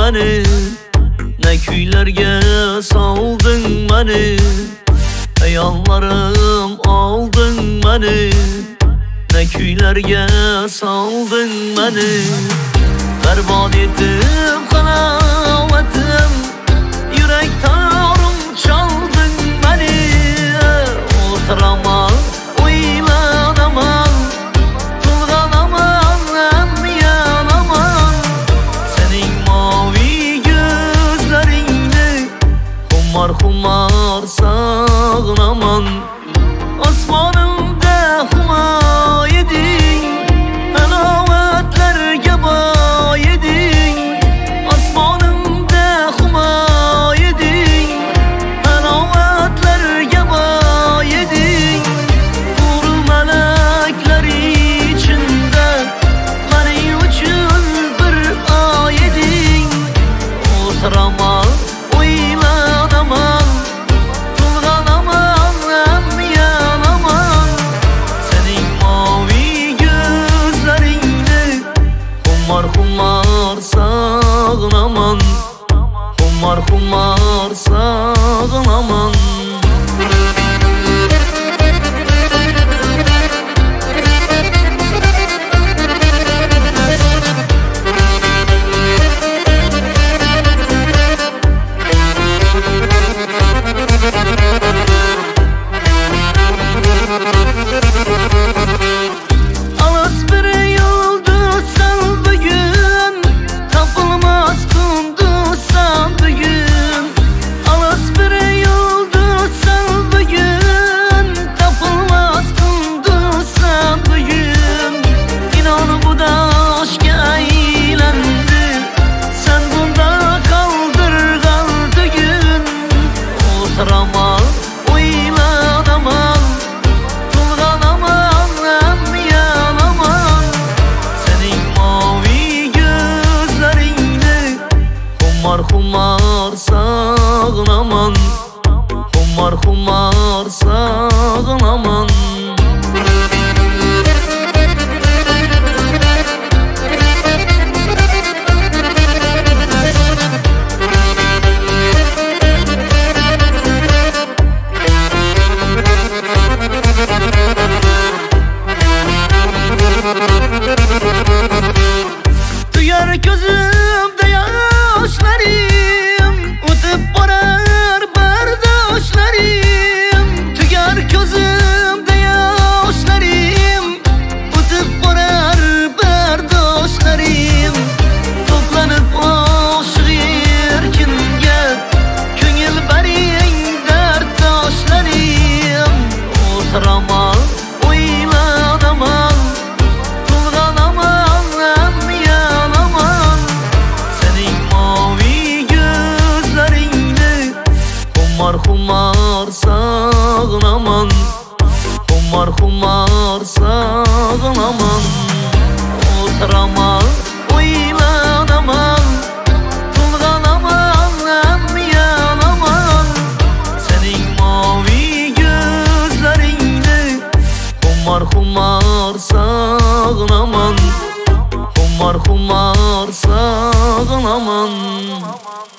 beni, ne kuylarga solding beni. Ayollarım olding beni, ne kuylarga solding beni. Berbad etib halovatim, yurak torim chalding beni. O'tiraman, o'ylanaman, to'lg'anaman, yanaman. Sening mavi gözleringni xumar xumar sog'inaman. Osmonimda humo eding, halovatlarga boy eding. Osmonimda humo eding, halovatlarga boy eding. Hur malaklar ichida mening uchun bir oy eding. O'tiraman, o'ylanaman, to'lg'anaman, yanaman. Sening mavi gözleringni xumar xumar sog'inaman, xumar xumar sog'inaman. Alas bir yulduzsan bugün, tapılmaz kunduzsan bugün. Alas bir yulduzsan bugün, tapılmaz kunduzsan bugün. İnan bu da aşka aylendi, sen bunda kaldırgan tügün. O'tiraman, o'ylanaman, to'lg'anaman, yanaman. Sening mavi gözleringni xumar xumar sog'inaman, xumar xumar sog'inaman. Tuyar gözümde yaşlarım, o'tib borar bardoshlarim. Tuyar gözümde yaşlarım, o'tib borar bardoshlarim. To'planib oshiq erkinga, ko'ngil bering dardoshlarim. O'tiraman, o'ylanaman, to'lg'anaman, yanaman. Sening mavi gözleringni xumar xumar sog'inaman, xumar xumar sog'inaman. O'tiraman, o'ylanaman, to'lg'anaman, yanaman. Sening mavi gözleringni xumar xumar sog'inaman, xumar xumar sog'inaman.